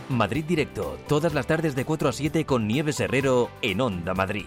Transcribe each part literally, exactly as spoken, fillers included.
Madrid Directo, todas las tardes de cuatro a siete con Nieves Herrero en Onda Madrid.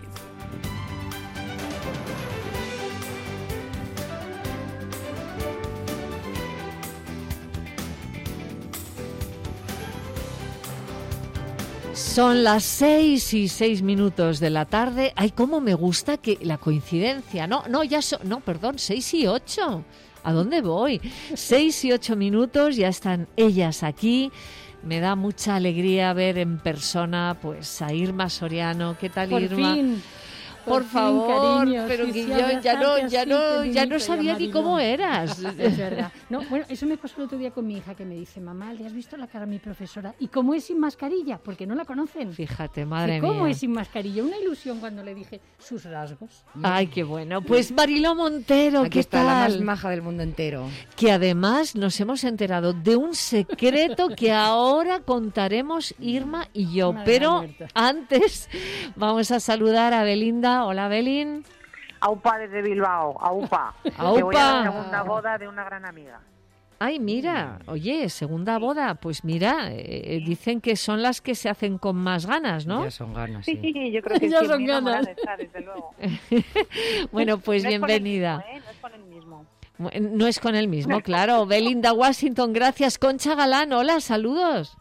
Son las seis y seis minutos de la tarde. Ay, cómo me gusta que la coincidencia. No, no, ya son, no, perdón, seis y ocho. ¿A dónde voy? Seis y ocho minutos, ya están ellas aquí. Me da mucha alegría ver en persona, pues, a Irma Soriano. ¿Qué tal, Por Irma? Fin. Por, Por favor, fin, cariños, pero que que sí, yo ya no, ya no, ya no sabía ni cómo eras. Es verdad. No, bueno, eso me pasó el otro día con mi hija, que me dice, mamá, ¿le has visto la cara a mi profesora? ¿Y cómo es sin mascarilla? Porque no la conocen. Fíjate, madre ¿Cómo mía. ¿Cómo es sin mascarilla? Una ilusión cuando le dije sus rasgos. Ay, qué bueno. Pues Mariló Montero, Aquí ¿qué está tal? La más maja del mundo entero. Que además nos hemos enterado de un secreto que ahora contaremos Irma y yo. Madre Pero muerta. antes vamos a saludar a Belinda. Hola, Belín. Aupa desde Bilbao, Aupa. Aupa. Que voy a la segunda boda de una gran amiga. Ay, mira, oye, segunda boda, pues mira, eh, dicen que son las que se hacen con más ganas, ¿no? Ya son ganas, Sí, sí. yo creo que Ya sí, son muy ganas. enamorada está, desde luego. Bueno, pues No es con el bienvenida. mismo, ¿eh? No es con el mismo. No es con el mismo, claro. Belinda Washington, gracias. Concha Galán, hola, saludos.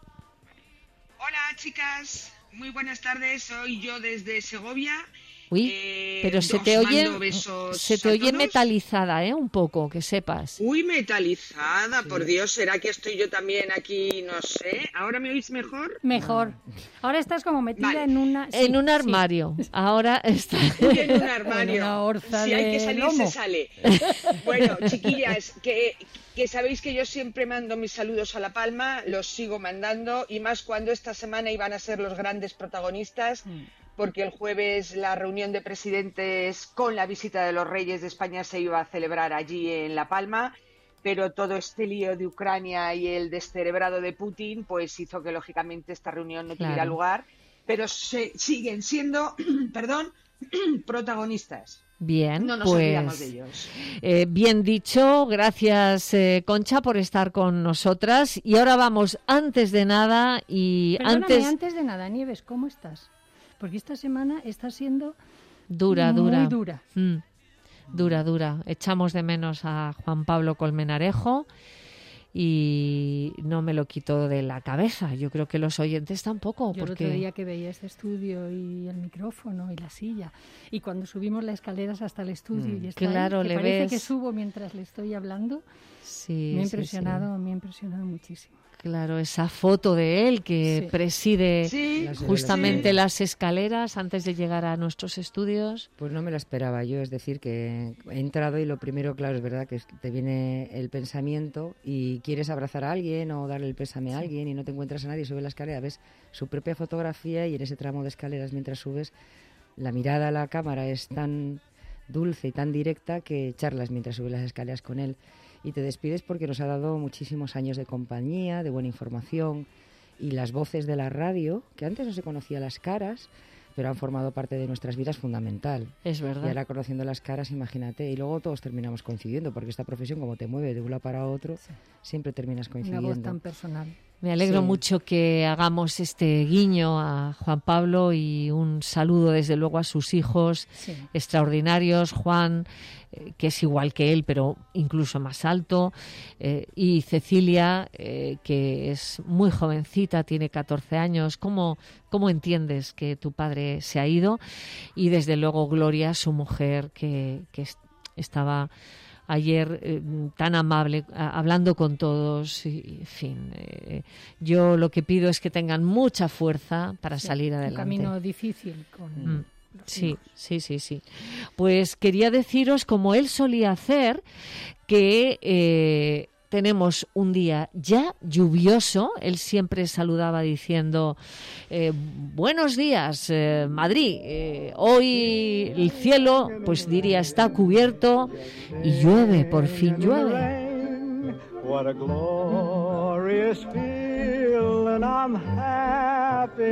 Hola chicas, muy buenas tardes, soy yo desde Segovia. Uy, Eh, pero se os te oye, mando besos se te a oye todos. metalizada, ¿eh? Un poco, que sepas. Uy, metalizada, por Dios, ¿será que estoy yo también aquí? No sé. ¿Ahora me oís mejor? Mejor. Ahora estás como metida Vale. en una... sí, En un sí. armario. Ahora está. Uy, en un armario. En una orza si hay que de salir, lomo. se sale. Bueno, chiquillas, que, que sabéis que yo siempre mando mis saludos a La Palma, los sigo mandando, y más cuando esta semana iban a ser los grandes protagonistas, porque el jueves la reunión de presidentes con la visita de los reyes de España se iba a celebrar allí en La Palma, pero todo este lío de Ucrania y el descerebrado de Putin pues hizo que lógicamente esta reunión no tuviera Claro. lugar, pero se, siguen siendo, perdón, protagonistas. Bien, No nos olvidamos de pues ellos. eh, bien dicho, gracias eh, Concha por estar con nosotras. Y ahora vamos, antes de nada y Perdóname, antes... antes de nada, Nieves, ¿cómo estás? Porque esta semana está siendo Dura, muy dura. dura. Mm, dura, dura. Echamos de menos a Juan Pablo Colmenarejo y no me lo quito de la cabeza. Yo creo que los oyentes tampoco. Yo porque... el otro día que veía este estudio y el micrófono y la silla, y cuando subimos las escaleras hasta el estudio Mm. y está Claro, ahí, que le parece ves. que subo mientras le estoy hablando, Sí, me ha sí, sí. impresionado, me ha impresionado muchísimo. Claro, esa foto de él que Sí. preside Sí, Las justamente sí. las escaleras antes de llegar a nuestros estudios. Pues no me lo esperaba yo, es decir, que he entrado y lo primero, claro, es verdad que es que te viene el pensamiento y quieres abrazar a alguien o darle el pésame a alguien y no te encuentras a nadie, sube la escalera, ves su propia fotografía y en ese tramo de escaleras mientras subes, la mirada a la cámara es tan dulce y tan directa que charlas mientras subes las escaleras con él y te despides porque nos ha dado muchísimos años de compañía, de buena información y las voces de la radio, que antes no se conocía las caras, pero han formado parte de nuestras vidas fundamental. Es Y verdad. ahora conociendo las caras, imagínate, y luego todos terminamos coincidiendo, porque esta profesión como te mueve de un lado para otro, Sí. siempre terminas Una coincidiendo. voz tan personal. Me alegro Sí. mucho que hagamos este guiño a Juan Pablo y un saludo desde luego a sus hijos Sí. extraordinarios, Juan, eh, que es igual que él, pero incluso más alto, eh, y Cecilia, eh, que es muy jovencita, tiene catorce años. ¿Cómo, ¿Cómo entiendes que tu padre se ha ido? Y desde luego Gloria, su mujer, que, que est- estaba ayer eh, tan amable, a- hablando con todos, y, en fin, eh, yo lo que pido es que tengan mucha fuerza para Sí, salir un adelante. camino difícil con Mm. Sí, sí, sí, sí. Pues quería deciros, como él solía hacer, que eh, tenemos un día ya lluvioso. Él siempre saludaba diciendo, eh, buenos días, eh, Madrid. Eh, hoy el cielo, pues diría, está cubierto y llueve, por fin llueve. What a glorious feeling, I'm happy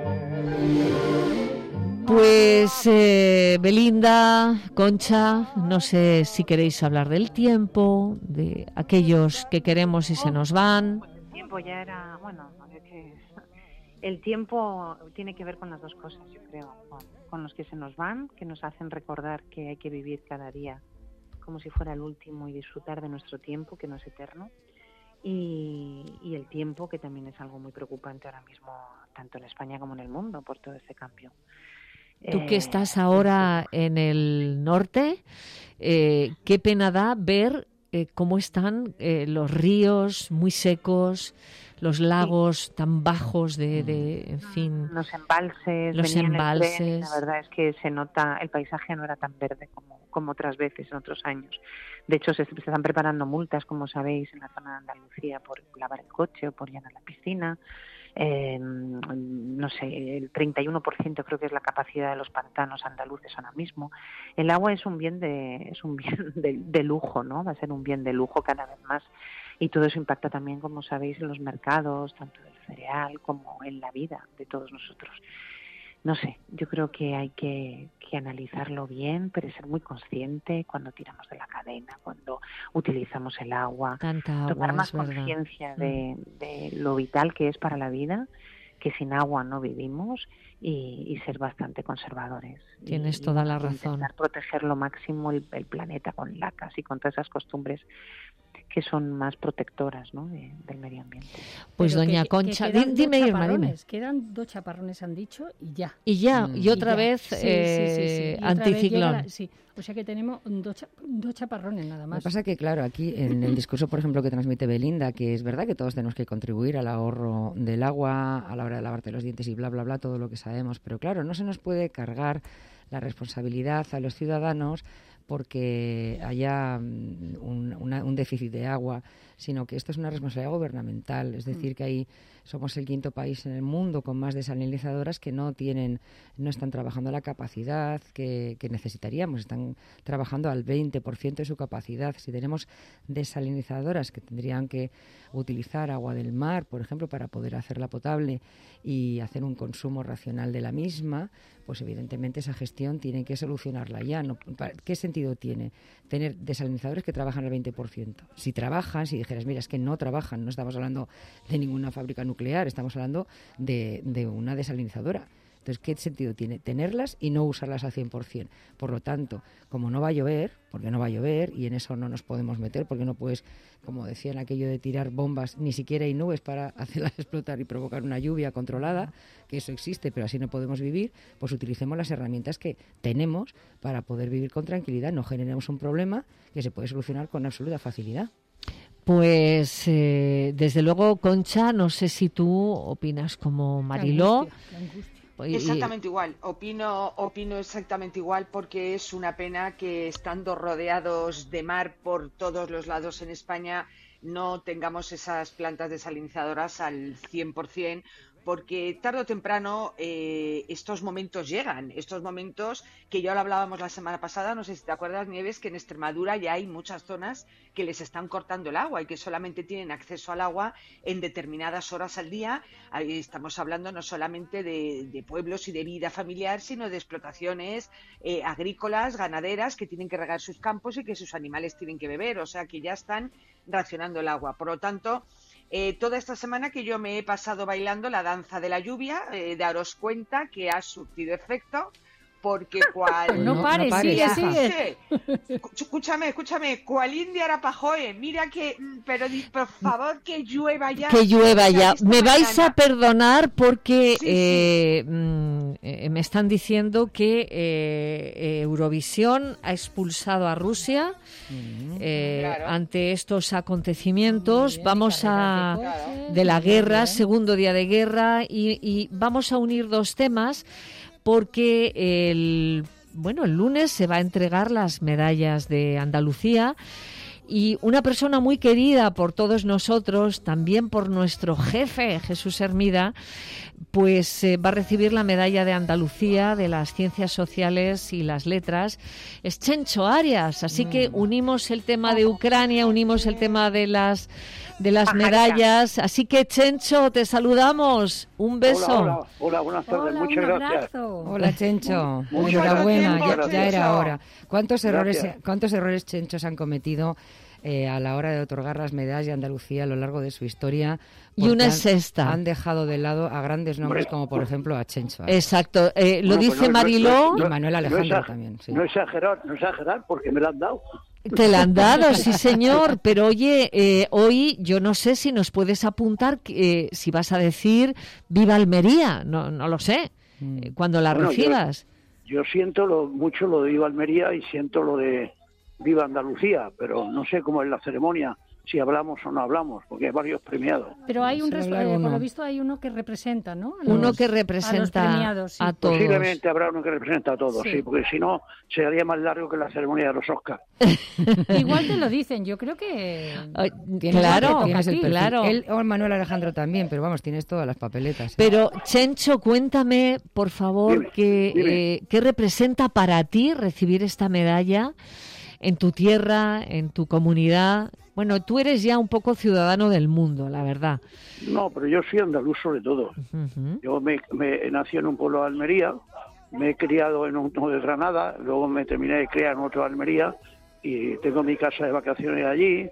again. Pues eh, Belinda, Concha, no sé si queréis hablar del tiempo, de aquellos que queremos y se nos van. El tiempo ya era, bueno, es que el tiempo tiene que ver con las dos cosas, yo creo, con, con los que se nos van, que nos hacen recordar que hay que vivir cada día como si fuera el último y disfrutar de nuestro tiempo, que no es eterno, y, y el tiempo, que también es algo muy preocupante ahora mismo, tanto en España como en el mundo, por todo este cambio. Tú Eh, que estás ahora en el norte, eh, qué pena da ver eh, cómo están eh, los ríos muy secos, los lagos sí. tan bajos de, de, en fin... Los embalses, los embalses. Tren, la verdad es que se nota, el paisaje no era tan verde como, como otras veces en otros años. De hecho, se, se están preparando multas, como sabéis, en la zona de Andalucía por lavar el coche o por llenar la piscina. Eh, no sé, el treinta y uno por ciento creo que es la capacidad de los pantanos andaluces ahora mismo. El agua es un bien de es un bien de, de lujo, ¿no? Va a ser un bien de lujo cada vez más, y todo eso impacta también, como sabéis, en los mercados, tanto del cereal como en la vida de todos nosotros. No sé, yo creo que hay que, que analizarlo bien, pero ser muy consciente cuando tiramos de la cadena, cuando utilizamos el agua, Tanta agua, tomar más es verdad. conciencia de, de lo vital que es para la vida, que sin agua no vivimos, y, y ser bastante conservadores. Tienes y, toda y la razón. Intentar proteger lo máximo el, el planeta con lacas y con todas esas costumbres que son más protectoras, ¿no?, de, del medio ambiente. Pues Pero doña que, Concha, que di, dime Irma, dime. Quedan dos chaparrones, han dicho, y ya. Y ya, Mm. y otra Y ya. vez Sí, eh, sí, sí, sí. Y otra vez anticiclón. llega la- sí, o sea que tenemos dos, cha- dos chaparrones nada Lo que más. pasa que, claro, aquí en el discurso, por ejemplo, que transmite Belinda, que es verdad que todos tenemos que contribuir al ahorro del agua a la hora de lavarte los dientes y bla, bla, bla, todo lo que sabemos. Pero, claro, no se nos puede cargar la responsabilidad a los ciudadanos porque haya mm, un, una- un déficit de agua, sino que esto es una responsabilidad gubernamental. Es decir, que ahí somos el quinto país en el mundo con más desalinizadoras que no tienen, no están trabajando a la capacidad que, que necesitaríamos. Están trabajando al veinte por ciento de su capacidad. Si tenemos desalinizadoras que tendrían que utilizar agua del mar, por ejemplo, para poder hacerla potable y hacer un consumo racional de la misma, pues evidentemente esa gestión tiene que solucionarla ya. No, ¿qué sentido tiene tener desalinizadores que trabajan al veinte por ciento? Si trabajan, si dijeras, mira, es que no trabajan, no estamos hablando de ninguna fábrica nuclear, estamos hablando de, de una desalinizadora. Entonces, ¿qué sentido tiene tenerlas y no usarlas al cien por ciento? Por lo tanto, como no va a llover, porque no va a llover, y en eso no nos podemos meter, porque no puedes, como decían aquello de tirar bombas, ni siquiera hay nubes para hacerlas explotar y provocar una lluvia controlada, que eso existe, pero así no podemos vivir, pues utilicemos las herramientas que tenemos para poder vivir con tranquilidad, no generemos un problema que se puede solucionar con absoluta facilidad. Pues eh, desde luego, Concha, no sé si tú opinas como Qué Mariló. angustia, qué angustia. Y- Exactamente igual, opino, opino exactamente igual, porque es una pena que, estando rodeados de mar por todos los lados en España, no tengamos esas plantas desalinizadoras al cien por ciento, porque tarde o temprano eh, estos momentos llegan, estos momentos que ya lo hablábamos la semana pasada, no sé si te acuerdas, Nieves, que en Extremadura ya hay muchas zonas que les están cortando el agua y que solamente tienen acceso al agua en determinadas horas al día. Ahí estamos hablando no solamente de, de pueblos y de vida familiar, sino de explotaciones eh, agrícolas, ganaderas, que tienen que regar sus campos y que sus animales tienen que beber, o sea que ya están racionando el agua. Por lo tanto, Eh, toda esta semana que yo me he pasado bailando la danza de la lluvia, eh, daros cuenta que ha surtido efecto, porque cual... No, No, pares, no pares, sigue, hija. sigue. Escúchame, escúchame, cual India Arapajoe, mira que, mm, pero di- por favor que llueva ya. Que llueva O sea, ya. esta Me vais mañana- a perdonar porque Sí, sí. eh, mm, eh, me están diciendo que eh, Eurovisión ha expulsado a Rusia eh, Claro. ante estos acontecimientos. Bien, Vamos a... carreras de coches, de la muy guerra, bien. segundo día de guerra, y, y vamos a unir dos temas porque el bueno el lunes se va a entregar las medallas de Andalucía y una persona muy querida por todos nosotros, también por nuestro jefe Jesús Hermida, pues eh, va a recibir la medalla de Andalucía de las Ciencias Sociales y las Letras. Es Chencho Arias, así que unimos el tema de Ucrania, unimos el tema de las de las Pajarita. medallas, así que Chencho, te saludamos, un beso. Hola, hola, hola, buenas tardes, Hola, muchas un gracias. abrazo. Hola, Chencho. Muchas Enhorabuena, gracias, ya, ya era Chencho. hora. ¿Cuántos errores, Gracias. cuántos errores, Chencho, se han cometido eh, a la hora de otorgar las medallas de Andalucía a lo largo de su historia. Y una han, es esta. Han dejado de lado a grandes nombres como, por ejemplo, a Chencho. Exacto. Eh, lo Bueno, dice pues no, Mariló. no, no, y Manuel Alejandro no exag- también. Sí. No exagerar, no exagerar, porque me la han dado. Te la han dado, sí señor, pero oye, eh, hoy yo no sé si nos puedes apuntar, eh, si vas a decir Viva Almería, no, no lo sé, eh, cuando la Bueno, recibas. Yo, yo siento lo, mucho lo de Viva Almería y siento lo de Viva Andalucía, pero no sé cómo es la ceremonia, si hablamos o no hablamos, porque hay varios premiados. Pero hay un, Se res- habla eh, por uno. lo visto hay uno que representa, ¿no? A Uno los- que a los representa premiados, sí. a todos. Posiblemente habrá uno que representa a todos, Sí. sí, porque si no, sería más largo que la ceremonia de los Oscars. Igual te lo dicen, yo creo que... Ay, Tienes, claro, tienes el perfil. claro. Él o Manuel Alejandro también, pero vamos, tienes todas las papeletas. ¿eh? Pero, Chencho, cuéntame, por favor, Dime, que, dime. eh, ¿qué representa para ti recibir esta medalla en tu tierra, en tu comunidad? Bueno, tú eres ya un poco ciudadano del mundo, la verdad. No, pero yo soy andaluz sobre todo. Ujú. Yo me, me nací en un pueblo de Almería, me he criado en uno de Granada, luego me terminé de criar en otro de Almería y tengo mi casa de vacaciones allí.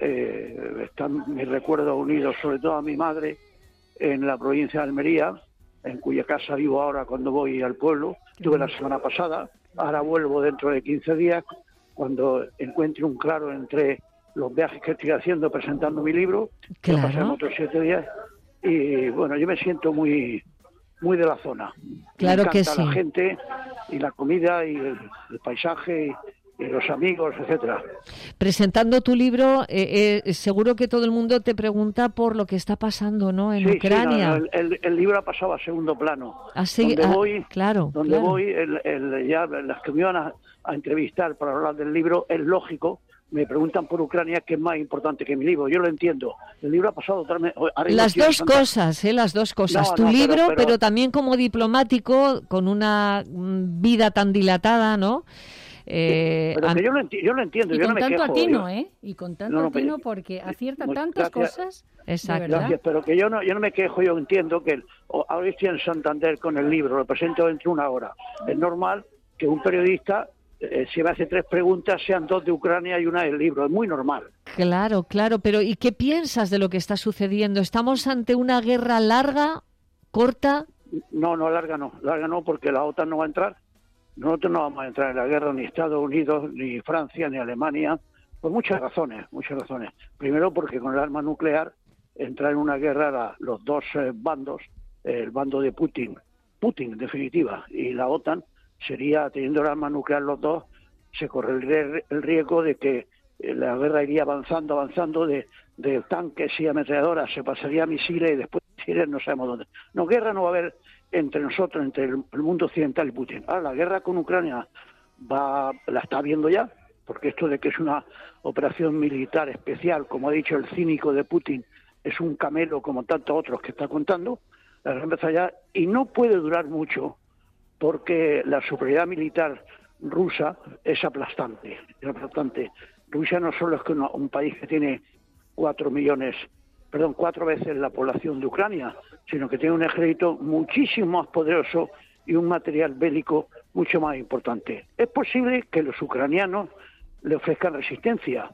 Eh, están mis recuerdos unidos sobre todo a mi madre en la provincia de Almería, en cuya casa vivo ahora cuando voy al pueblo. Estuve la semana pasada, ahora vuelvo dentro de quince días cuando encuentre un claro entre los viajes que estoy haciendo presentando mi libro. Claro. Ya pasamos otros siete días y bueno, yo me siento muy muy de la zona. Claro me que encanta sí. la gente y la comida y el, el paisaje y, y los amigos, etcétera. Presentando tu libro, eh, eh, seguro que todo el mundo te pregunta por lo que está pasando, ¿no? En Sí, sí, Ucrania. no, el, el- el libro ha pasado a segundo plano. Así, donde ah, voy, claro, donde claro. voy el, el- ya las que me iban a, a entrevistar para hablar del libro, es lógico. Me preguntan por Ucrania, que es más importante que mi libro. Yo lo entiendo. El libro ha pasado totalmente... ahora mismo Las estoy en dos Santa- cosas, ¿eh? Las dos cosas. No, tu no, pero- libro, pero, pero- también como diplomático, con una mm, vida tan dilatada, ¿no? Eh, Pero an- que yo lo, enti- yo lo entiendo, Y yo con no me tanto quejo. atino, yo- ¿eh? Y con tanto No, no, atino pero- porque acierta Muchas tantas gracias. cosas. Exacto. De verdad. Gracias, pero que yo no, yo no me quejo, yo entiendo que el- o- ahora estoy en Santander con el libro, lo presento dentro de una hora. Es normal que un periodista, eh, si me hace tres preguntas, sean dos de Ucrania y una del libro, es muy normal. Claro, claro, pero ¿y qué piensas de lo que está sucediendo? ¿Estamos ante una guerra larga, corta? No, no, larga no, larga no, porque la OTAN no va a entrar. Nosotros no vamos a entrar en la guerra, ni Estados Unidos, ni Francia, ni Alemania, por muchas razones, muchas razones. Primero porque con el arma nuclear, entrar en una guerra la- los dos eh, bandos, el bando de Putin, Putin en definitiva, y la OTAN, sería, teniendo el arma nuclear los dos, se correría el- el riesgo de que eh, la guerra iría avanzando, avanzando de, de tanques y ametralladoras, se pasaría a misiles y después misiles no sabemos dónde. No, guerra no va a haber entre nosotros, entre el, el mundo occidental y Putin. Ahora, la guerra con Ucrania va, la está viendo ya, porque esto de que es una operación militar especial, como ha dicho el cínico de Putin, es un camelo como tantos otros que está contando, la guerra empieza ya y no puede durar mucho porque la superioridad militar rusa es aplastante, es aplastante. Rusia no solo es que una- un país que tiene cuatro millones, perdón, cuatro veces la población de Ucrania, sino que tiene un ejército muchísimo más poderoso y un material bélico mucho más importante. Es posible que los ucranianos le ofrezcan resistencia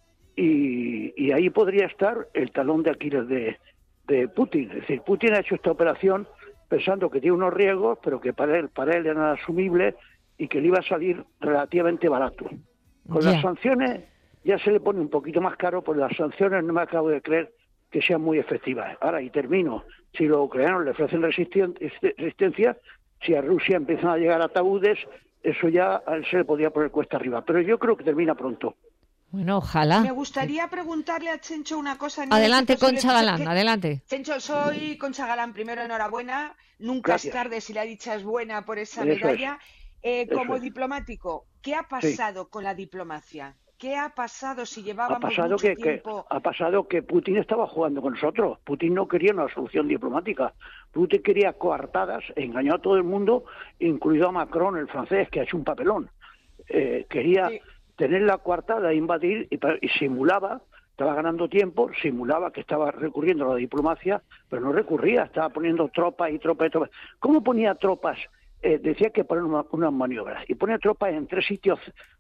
y, y ahí podría estar el talón de Aquiles de, de Putin. Es decir, Putin ha hecho esta operación pensando que tiene unos riesgos, pero que para él, para él eran asumibles y que le iba a salir relativamente barato. Con Ya. las sanciones ya se le pone un poquito más caro, porque las sanciones no me acabo de creer que sean muy efectivas. Ahora, y termino, si los ucranianos le ofrecen resisten- resistencia, si a Rusia empiezan a llegar ataúdes, eso ya a él se le podría poner cuesta arriba. Pero yo creo que termina pronto. Bueno, ojalá. Me gustaría preguntarle a Chencho una cosa. Nieves, Adelante, que Concha suele- Galán, que- adelante. Chencho, soy Concha Galán. Primero, enhorabuena. Nunca Gracias. es tarde si la dicha es buena por esa Eso es. medalla. Eh, Eso como es. diplomático, ¿qué ha pasado con la diplomacia? ¿Qué ha pasado si Ha llevábamos pasado mucho que, que tiempo? ha pasado que Putin estaba jugando con nosotros. Putin no quería una solución diplomática. Putin quería coartadas, engañó a todo el mundo, incluido a Macron, el francés, que ha hecho un papelón. Eh, quería Sí. tener la coartada, invadir y, pa- y simulaba, estaba ganando tiempo, simulaba que estaba recurriendo a la diplomacia, pero no recurría, estaba poniendo tropas y tropas y tropas. ¿Cómo ponía tropas? Eh, decía que poner una- unas maniobras y ponía tropas en tres sitios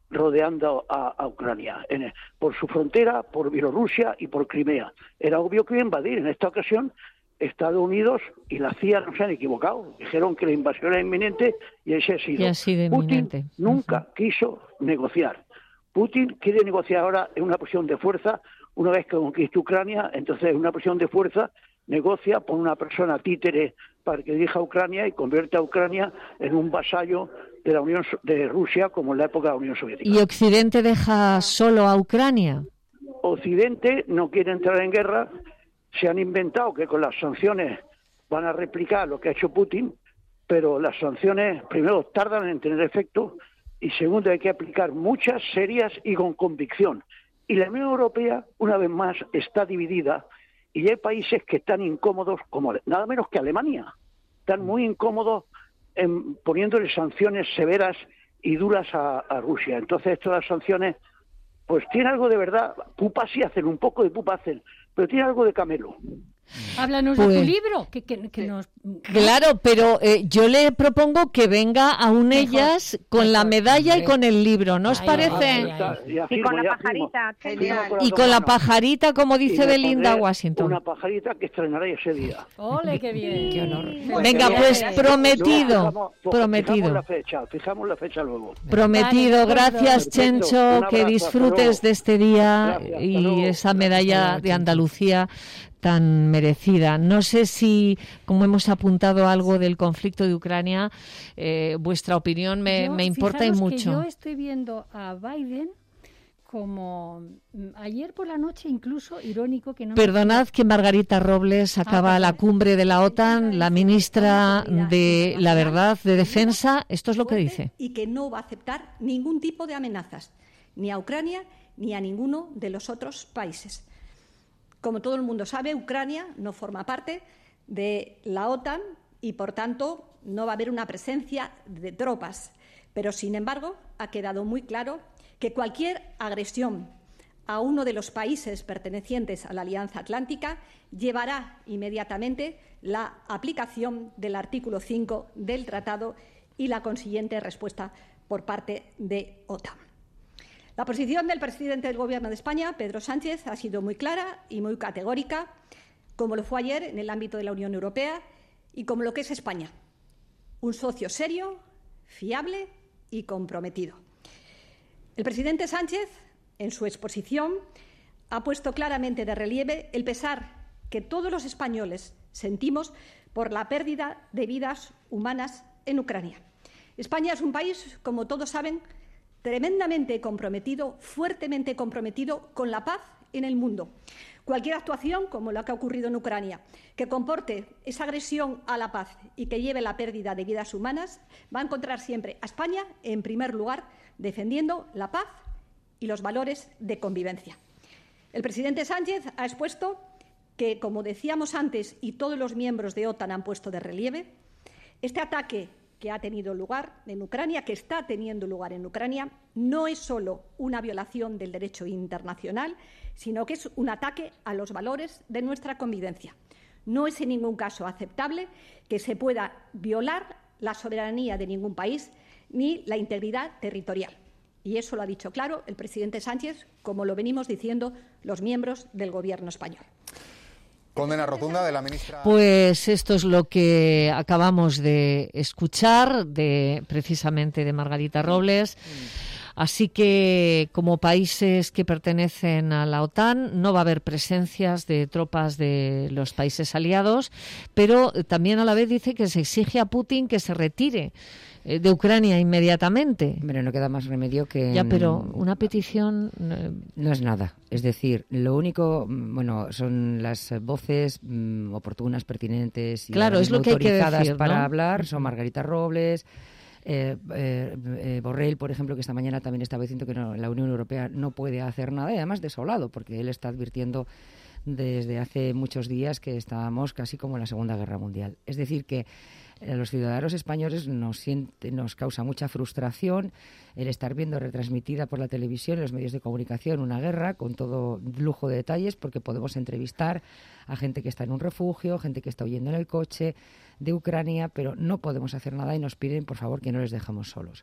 rodeando a, a Ucrania, en, por su frontera, por Bielorrusia y por Crimea. Era obvio que iba a invadir. En esta ocasión, Estados Unidos y la C I A no se han equivocado. Dijeron que la invasión era inminente y ese ha sido. Y ha sido Putin inminente. nunca uh-huh. quiso negociar. Putin quiere negociar ahora en una posición de fuerza. Una vez que conquista Ucrania, entonces en una posición de fuerza negocia, pone una persona títere para que dirija a Ucrania y convierte a Ucrania en un vasallo de la Unión de Rusia, como en la época de la Unión Soviética. ¿Y Occidente deja solo a Ucrania? Occidente no quiere entrar en guerra. Se han inventado que con las sanciones van a replicar lo que ha hecho Putin, pero las sanciones, primero, tardan en tener efecto y segundo, hay que aplicar muchas, serias y con convicción. Y la Unión Europea, una vez más, está dividida y hay países que están incómodos, como nada menos que Alemania. Están muy incómodos en poniéndole sanciones severas y duras a, a Rusia. Entonces, esto de las sanciones, pues tiene algo de verdad. Pupa sí hacen, un poco de pupa hacen, pero tiene algo de camelo. Háblanos pues, de tu libro. Que, que, que nos... Claro, pero eh, yo le propongo que venga a UNELLAS mejor, con mejor. la medalla y con el libro, ¿no os ay, parece? Ay, ay, ay. Y con la pajarita. Y con la pajarita, como dice Belinda Washington. Una pajarita que estrenaré ese día. ¡Ole, qué bien! ¡Qué honor! Venga, pues prometido, no, fijamos, prometido. Fijamos la fecha, fijamos la fecha luego. Prometido. Vale, gracias, perfecto. Chencho, abrazo, que disfrutes de este día gracias, y esa medalla de Andalucía tan merecida. No sé si, como hemos apuntado algo del conflicto de Ucrania, eh, vuestra opinión me, yo, me importa y mucho. Que yo estoy viendo a Biden como ayer por la noche, incluso irónico que no. Perdonad me... que Margarita Robles acaba ah, la cumbre de la OTAN, la ministra de la Verdad, de Defensa. Esto es lo que dice. Y que no va a aceptar ningún tipo de amenazas, ni a Ucrania ni a ninguno de los otros países. Como todo el mundo sabe, Ucrania no forma parte de la OTAN y, por tanto, no va a haber una presencia de tropas. Pero, sin embargo, ha quedado muy claro que cualquier agresión a uno de los países pertenecientes a la Alianza Atlántica llevará inmediatamente la aplicación del artículo cinco del Tratado y la consiguiente respuesta por parte de OTAN. La posición del presidente del Gobierno de España, Pedro Sánchez, ha sido muy clara y muy categórica, como lo fue ayer en el ámbito de la Unión Europea y como lo que es España, un socio serio, fiable y comprometido. El presidente Sánchez, en su exposición, ha puesto claramente de relieve el pesar que todos los españoles sentimos por la pérdida de vidas humanas en Ucrania. España es un país, como todos saben, tremendamente comprometido, fuertemente comprometido con la paz en el mundo. Cualquier actuación, como la que ha ocurrido en Ucrania, que comporte esa agresión a la paz y que lleve la pérdida de vidas humanas, va a encontrar siempre a España, en primer lugar, defendiendo la paz y los valores de convivencia. El presidente Sánchez ha expuesto que, como decíamos antes y todos los miembros de OTAN han puesto de relieve, este ataque que ha tenido lugar en Ucrania, que está teniendo lugar en Ucrania, no es solo una violación del derecho internacional, sino que es un ataque a los valores de nuestra convivencia. No es en ningún caso aceptable que se pueda violar la soberanía de ningún país ni la integridad territorial. Y eso lo ha dicho claro el presidente Sánchez, como lo venimos diciendo los miembros del Gobierno español. Condena rotunda de la ministra. Pues esto es lo que acabamos de escuchar, de precisamente de Margarita Robles. Así que, como países que pertenecen a la OTAN, no va a haber presencias de tropas de los países aliados, pero también a la vez dice que se exige a Putin que se retire de Ucrania inmediatamente. Pero no queda más remedio que... Ya, pero una petición... No es nada. Es decir, lo único, bueno, son las voces mmm, oportunas, pertinentes y claro, es lo que autorizadas hay que decir, para ¿no? hablar. Son Margarita Robles, eh, eh, eh, Borrell, por ejemplo, que esta mañana también estaba diciendo que no, la Unión Europea no puede hacer nada, y además desolado, porque él está advirtiendo desde hace muchos días que estábamos casi como en la Segunda Guerra Mundial. Es decir, que a los ciudadanos españoles nos, siente, nos causa mucha frustración el estar viendo retransmitida por la televisión y los medios de comunicación una guerra con todo lujo de detalles, porque podemos entrevistar a gente que está en un refugio, gente que está huyendo en el coche de Ucrania, pero no podemos hacer nada y nos piden, por favor, que no les dejemos solos.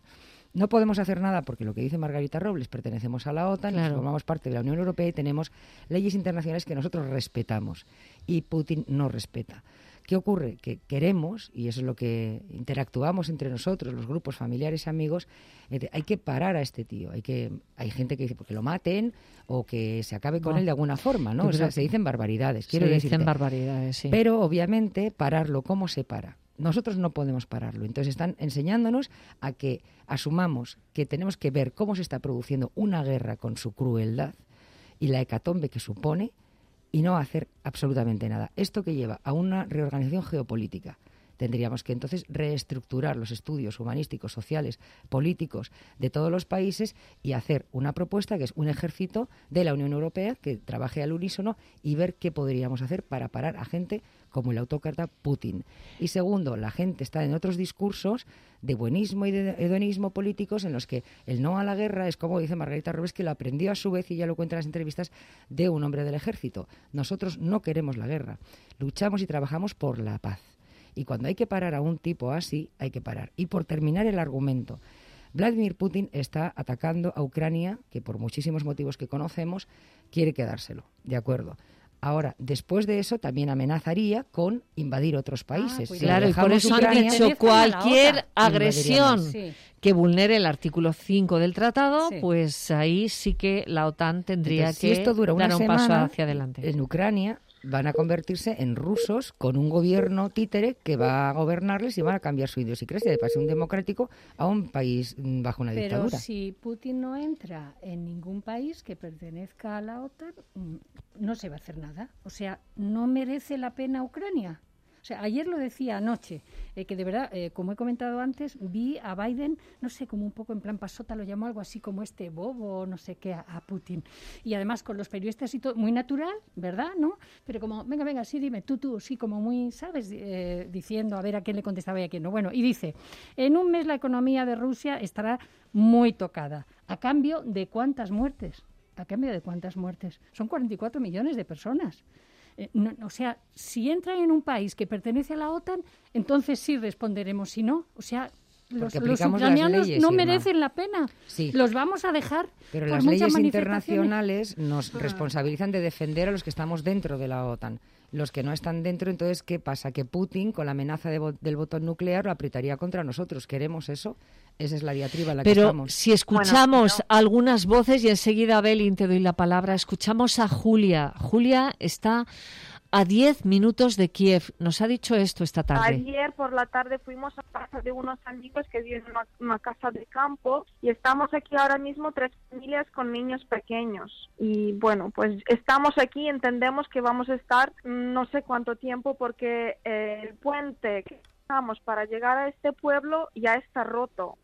No podemos hacer nada porque lo que dice Margarita Robles, pertenecemos a la OTAN, Claro. formamos parte de la Unión Europea y tenemos leyes internacionales que nosotros respetamos y Putin no respeta. ¿Qué ocurre? Que queremos, y eso es lo que interactuamos entre nosotros, los grupos familiares y amigos, eh, hay que parar a este tío. Hay que hay gente que dice porque lo maten o que se acabe con No. él de alguna forma, ¿no? Yo O sea, creo se que- dicen barbaridades. Se Quiero dicen decirte. barbaridades, sí. Pero obviamente pararlo, ¿cómo se para? Nosotros no podemos pararlo. Entonces están enseñándonos a que asumamos que tenemos que ver cómo se está produciendo una guerra con su crueldad y la hecatombe que supone y no hacer absolutamente nada. Esto que lleva a una reorganización geopolítica. Tendríamos que entonces reestructurar los estudios humanísticos, sociales, políticos de todos los países y hacer una propuesta que es un ejército de la Unión Europea que trabaje al unísono y ver qué podríamos hacer para parar a gente como el autócrata Putin. Y segundo, la gente está en otros discursos de buenismo y de hedonismo políticos en los que el no a la guerra es, como dice Margarita Robles, que lo aprendió a su vez, y ya lo cuenta en las entrevistas, de un hombre del ejército. Nosotros no queremos la guerra, luchamos y trabajamos por la paz. Y cuando hay que parar a un tipo así, hay que parar. Y por terminar el argumento, Vladimir Putin está atacando a Ucrania, que por muchísimos motivos que conocemos, quiere quedárselo, ¿de acuerdo? Ahora, después de eso, también amenazaría con invadir otros países. pues Si Claro, y por dejamos eso han Ucrania, dicho pertenecen a la cualquier OTAN. agresión Sí. que vulnere el artículo cinco del tratado, Sí. pues ahí sí que la OTAN tendría Entonces, que si esto dura una dar un semana, paso hacia adelante. en Ucrania van a convertirse en rusos con un gobierno títere que va a gobernarles y van a cambiar su idiosincrasia de país un democrático a un país mm, bajo una Pero dictadura. si Putin no entra en ningún país que pertenezca a la OTAN, mm, no se va a hacer nada. O sea, no merece la pena Ucrania. O sea, ayer lo decía anoche, eh, que de verdad, eh, como he comentado antes, vi a Biden, no sé, como un poco en plan pasota, lo llamó algo así como este bobo, no sé qué, a, a Putin. Y además con los periodistas y todo, muy natural, ¿verdad? ¿No? Pero como, venga, venga, sí, dime, tú, tú, sí, como muy, ¿sabes? Eh, diciendo a ver a quién le contestaba y a quién no. Bueno, y dice, en un mes la economía de Rusia estará muy tocada. ¿A cambio de cuántas muertes? ¿A cambio de cuántas muertes? Son cuarenta y cuatro millones de personas. Eh, no, o sea, si entran en un país que pertenece a la OTAN, entonces sí responderemos. Si no, o sea, los, Porque los aplicamos las ucranianos leyes, no Irma. merecen la pena. Sí. Los vamos a dejar. Pero por las muchas leyes manifestaciones. internacionales nos Ah. responsabilizan de defender a los que estamos dentro de la OTAN. Los que no están dentro, entonces, ¿qué pasa? Que Putin, con la amenaza de bo- del botón nuclear, lo apretaría contra nosotros. ¿Queremos eso? Esa es la diatriba en la que Pero estamos. si escuchamos Bueno, algunas voces, y enseguida, Belín, te doy la palabra, escuchamos a Julia. Julia está a diez minutos de Kiev. Nos ha dicho esto esta tarde. Ayer por la tarde fuimos a casa de unos amigos que viven en una, una casa de campo y estamos aquí ahora mismo tres familias con niños pequeños. Y bueno, pues estamos aquí, entendemos que vamos a estar no sé cuánto tiempo porque eh, el puente que usamos para llegar a este pueblo ya está roto.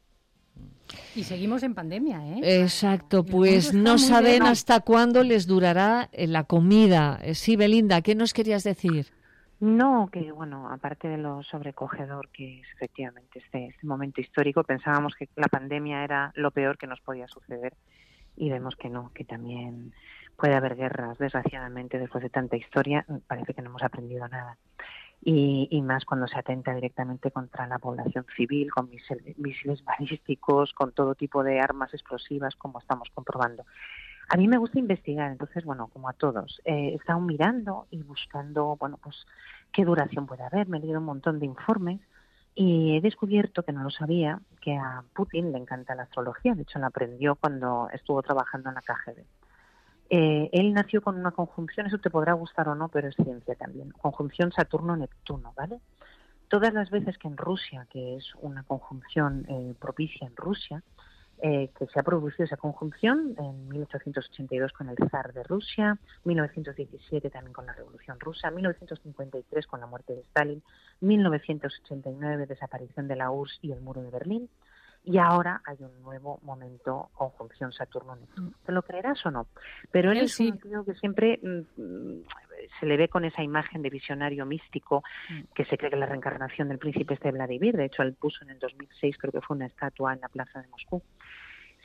Y seguimos en pandemia, ¿eh? Exacto, El pues mundo no está muy saben mal. hasta cuándo les durará eh, la comida. Eh, Sí, Belinda, ¿qué nos querías decir? No, que bueno, aparte de lo sobrecogedor que es efectivamente este, este momento histórico, pensábamos que la pandemia era lo peor que nos podía suceder y vemos que no, que también puede haber guerras, desgraciadamente, después de tanta historia, parece que no hemos aprendido nada. Y, y más cuando se atenta directamente contra la población civil, con misil- misiles balísticos, con todo tipo de armas explosivas, como estamos comprobando. A mí me gusta investigar, entonces, bueno, como a todos, eh, he estado mirando y buscando, bueno, pues qué duración puede haber. Me he leído un montón de informes y he descubierto, que no lo sabía, que a Putin le encanta la astrología. De hecho, la aprendió cuando estuvo trabajando en la K G B. Eh, él nació con una conjunción, eso te podrá gustar o no, pero es ciencia también. Conjunción Saturno-Neptuno, ¿vale? Todas las veces que en Rusia, que es una conjunción eh, propicia en Rusia, eh, que se ha producido esa conjunción en mil ochocientos ochenta y dos con el zar de Rusia, mil novecientos diecisiete también con la Revolución Rusa, mil novecientos cincuenta y tres con la muerte de Stalin, mil novecientos ochenta y nueve desaparición de la U R S S y el muro de Berlín, y ahora hay un nuevo momento, conjunción Saturno-Neptuno. ¿Te lo creerás o no? Pero él Él es sí. un tío que siempre mm, se le ve con esa imagen de visionario místico, que se cree que es la reencarnación del príncipe este de Vladimir. De hecho, él puso en el dos mil seis, creo que fue una estatua en la plaza de Moscú.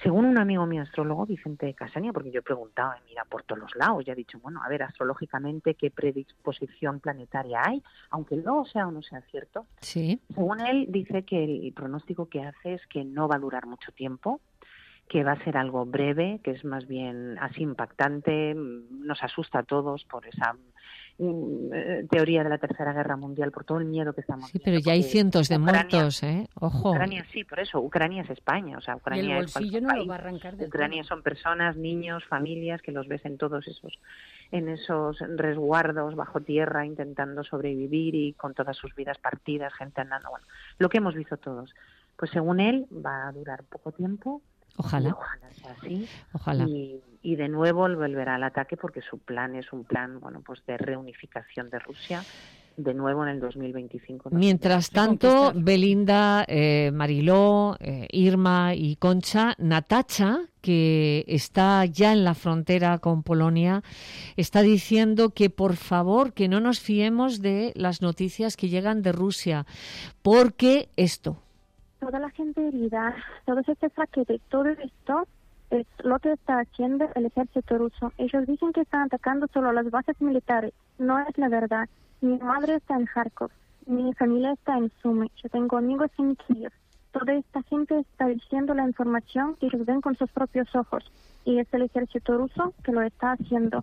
Según un amigo mío astrólogo, Vicente Casaña, porque yo preguntaba, mira, por todos los lados, ya he dicho, bueno, a ver, astrológicamente, ¿qué predisposición planetaria hay? Aunque luego sea o no sea cierto. Sí. Según él, dice que el pronóstico que hace es que no va a durar mucho tiempo, que va a ser algo breve, que es más bien así impactante, nos asusta a todos por esa mm, teoría de la Tercera Guerra Mundial, por todo el miedo que estamos Sí, pero ya hay cientos de Ucrania, muertos, ¿eh? Ojo. Ucrania sí, por eso, Ucrania es España, o sea, Ucrania y el es bolsillo no país. lo va a arrancar del Ucrania todo. son personas, niños, familias, que los ves en todos esos en esos resguardos bajo tierra intentando sobrevivir y con todas sus vidas partidas, gente andando, bueno, lo que hemos visto todos. Pues según él va a durar poco tiempo. Ojalá. Y ojalá sea así. Ojalá. Y, y de nuevo él volverá al ataque porque su plan es un plan, bueno, pues de reunificación de Rusia de nuevo en el dos mil veinticinco. ¿no? Mientras tanto, Belinda, eh, Mariló, eh, Irma y Concha, Natacha, que está ya en la frontera con Polonia, está diciendo que por favor que no nos fiemos de las noticias que llegan de Rusia, porque esto. Toda la gente herida, todos estos saquetes, todo esto es lo que está haciendo el ejército ruso. Ellos dicen que están atacando solo las bases militares. No es la verdad. Mi madre está en Kharkov, mi familia está en Sumy, yo tengo amigos en Kiev. Toda esta gente está diciendo la información que ellos ven con sus propios ojos. Y es el ejército ruso que lo está haciendo.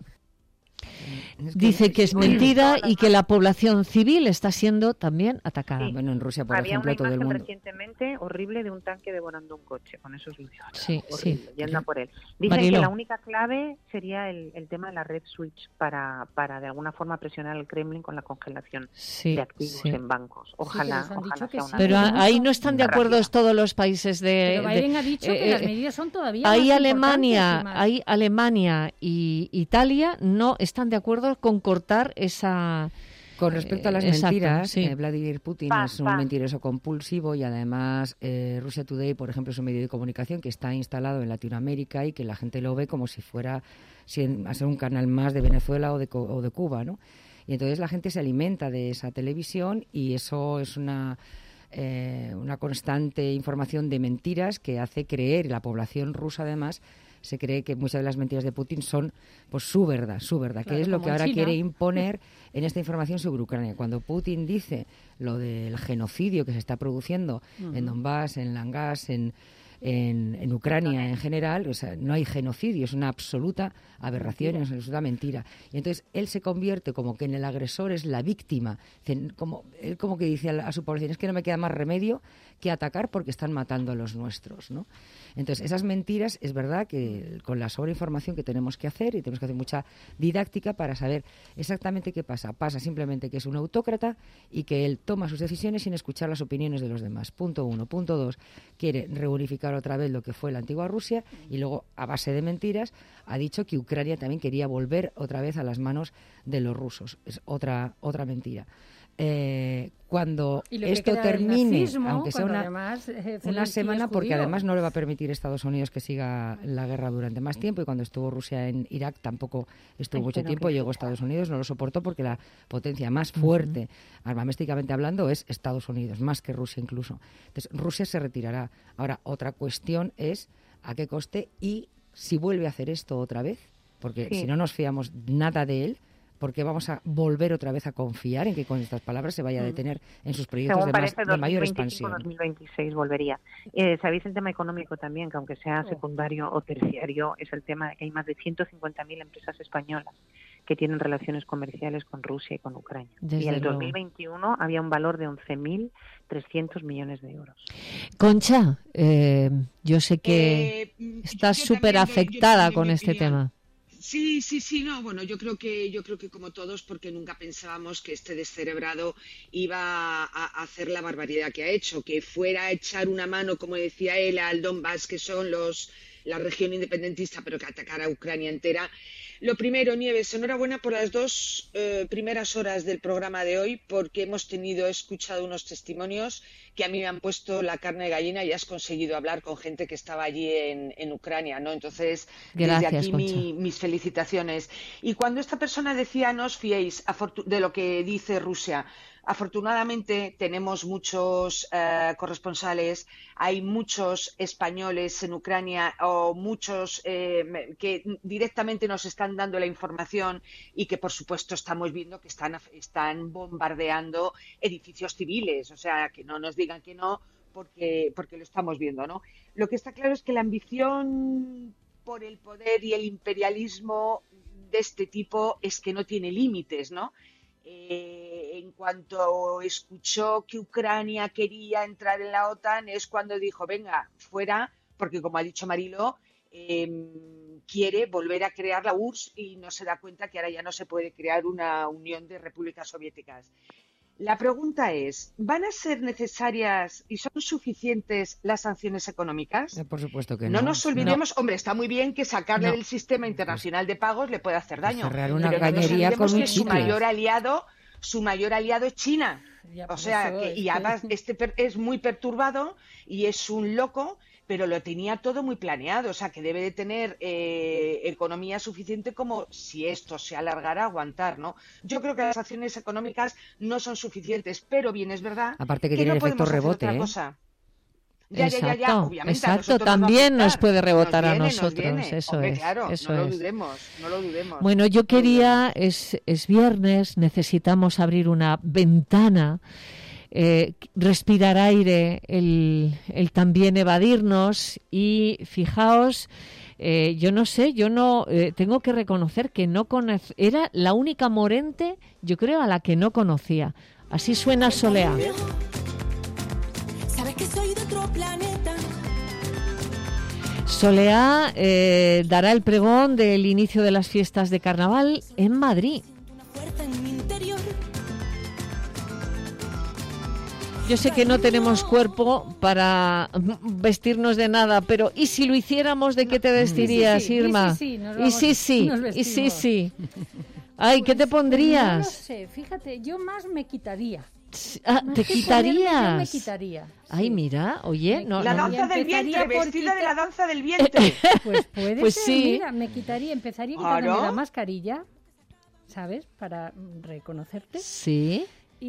Dice que es mentira y que la población civil está siendo también atacada. Sí. Bueno, en Rusia, por Había ejemplo, una todo el imagen mundo. recientemente horrible de un tanque devorando un coche, con esos vídeos. Sí, horrible, sí. yendo a por él. Dicen Mariló. que la única clave sería el, el tema de la red switch para, para de alguna forma presionar al Kremlin con la congelación Sí, de activos sí. en bancos. Ojalá, Sí, que nos han ojalá dicho que sea sí. una Pero medida a- ahí no están de acuerdo rápida. todos los países de... Pero de- Biden ha dicho que eh, las eh, medidas son todavía Ahí más Alemania, importantes y más- ahí Alemania y Italia no están de acuerdo con cortar esa... Con respecto a las Eh, exacto, mentiras, sí. eh, Vladimir Putin Pa, es un pa. mentiroso compulsivo y además eh, Russia Today, por ejemplo, es un medio de comunicación que está instalado en Latinoamérica y que la gente lo ve como si fuera si- a ser un canal más de Venezuela o de, Co- o de Cuba, ¿no? Y entonces la gente se alimenta de esa televisión y eso es una... eh, una constante información de mentiras que hace creer, y la población rusa además se cree que muchas de las mentiras de Putin son pues su verdad, su verdad, Claro, que es lo como que en ahora China. quiere imponer en esta información sobre Ucrania. Cuando Putin dice lo del genocidio que se está produciendo en Donbass, en Langas, en, en, en Ucrania en general, o sea, no hay genocidio, es una absoluta aberración, es una absoluta mentira. Y entonces él se convierte como que en el agresor es la víctima. Dicen, Como, él como que dice a, la- a su población, es que no me queda más remedio que atacar porque están matando a los nuestros, ¿no? Entonces, esas mentiras, es verdad que con la sobreinformación que tenemos que hacer, y tenemos que hacer mucha didáctica para saber exactamente qué pasa. Pasa simplemente que es un autócrata y que él toma sus decisiones sin escuchar las opiniones de los demás. Punto uno. Punto dos, quiere reunificar otra vez lo que fue la antigua Rusia y luego, a base de mentiras, ha dicho que Ucrania también quería volver otra vez a las manos de los rusos. Es otra, otra mentira. Eh, cuando Y lo que esto queda del termine, nazismo, aunque sea cuando una, además, eh, una Zelensky semana, es porque judío. además no le va a permitir Estados Unidos que siga la guerra durante más tiempo, y cuando estuvo Rusia en Irak tampoco estuvo Ay, mucho pero tiempo, qué llegó fecha. Estados Unidos, no lo soportó porque la potencia más fuerte, armamentísticamente hablando, es Estados Unidos, más que Rusia incluso. Entonces, Rusia se retirará. Ahora, otra cuestión es a qué coste y si vuelve a hacer esto otra vez, porque Sí. si no nos fiamos nada de él, porque vamos a volver otra vez a confiar en que con estas palabras se vaya a detener en sus proyectos Según de, más- parece, de mayor dos mil veinticinco expansión. dos mil veintiséis volvería. Eh, Sabéis el tema económico también, que aunque sea secundario o terciario, es el tema de que hay más de ciento cincuenta mil empresas españolas que tienen relaciones comerciales con Rusia y con Ucrania. Desde y en el luego. dos mil veintiuno había un valor de once mil trescientos millones de euros. Concha, eh, yo sé que Eh, mm, estás yo súper también doy- yo afectada también con mi este opinión. tema. Sí, sí, sí, no, bueno, yo creo que yo creo que como todos, porque nunca pensábamos que este descerebrado iba a, a hacer la barbaridad que ha hecho, que fuera a echar una mano, como decía él, al Donbass, que son los la región independentista, pero que atacara a Ucrania entera. Lo primero, Nieves, enhorabuena por las dos eh, primeras horas del programa de hoy, porque hemos tenido, he escuchado unos testimonios que a mí me han puesto la carne de gallina y has conseguido hablar con gente que estaba allí en, en Ucrania, ¿no? Entonces, Gracias, desde aquí Concha. mi, mis felicitaciones. Y cuando esta persona decía no os fiéis afortu- de lo que dice Rusia, Afortunadamente tenemos muchos eh, corresponsales, hay muchos españoles en Ucrania o muchos eh, que directamente nos están dando la información y que por supuesto estamos viendo que están, están bombardeando edificios civiles, o sea, que no nos digan que no porque, porque lo estamos viendo, ¿no? Lo que está claro es que la ambición por el poder y el imperialismo de este tipo es que no tiene límites, ¿no? Eh, en cuanto escuchó que Ucrania quería entrar en la OTAN es cuando dijo, venga, fuera, porque como ha dicho Mariló, eh, quiere volver a crear la U R S S y no se da cuenta que ahora ya no se puede crear una unión de repúblicas soviéticas. La pregunta es, ¿van a ser necesarias y son suficientes las sanciones económicas? Eh, por supuesto que no. No nos olvidemos, no. hombre, está muy bien que sacarle No. del sistema internacional de pagos le puede hacer daño. Cerrar una pero no nos cañería olvidemos con un que su chicle. mayor aliado, su mayor aliado es China. Ya, O por sea, eso que, es y que- además este per- es muy perturbado y es un loco, pero lo tenía todo muy planeado, o sea, que debe de tener eh, economía suficiente como si esto se alargara, aguantar, ¿no? Yo creo que las acciones económicas no son suficientes, pero bien es verdad Aparte que que tiene no el efecto podemos hacer rebote, otra ¿eh? cosa. Ya, ya, ya, ya, Exacto, obviamente a exacto, nosotros nos va a también nos afectar. puede rebotar Nos a viene, nos nosotros, viene. eso Hombre, es, claro, eso no lo es. dudemos, no lo dudemos. Bueno, yo quería, es, es viernes, necesitamos abrir una ventana, eh, respirar aire, el, el también evadirnos y fijaos, eh, yo no sé, yo no, eh, tengo que reconocer que no conocía, era la única morente, yo creo, a la que no conocía. Así suena Soleá. Sabes que soy de otro planeta. Soleá eh, dará el pregón del inicio de las fiestas de carnaval en Madrid. Fuerza en mi interior. Yo sé que no tenemos cuerpo para vestirnos de nada, pero ¿y si lo hiciéramos, de qué te vestirías, sí, sí, Irma? y sí, sí, nos y vamos- sí, sí, nos y sí, vestimos. sí. Ay, ¿qué te Pues, pues pondrías? no lo sé, fíjate, yo más me quitaría. Ah, Más ¿te que ponerme, yo me quitarías? quitaría. Ay, mira, oye, no, La no, danza del empezaría vientre, por vestida de quitar- la danza del vientre. Pues puede Pues ser, sí. mira, me quitaría, empezaría quitándome Claro. la mascarilla, ¿sabes? Para mm, reconocerte. sí,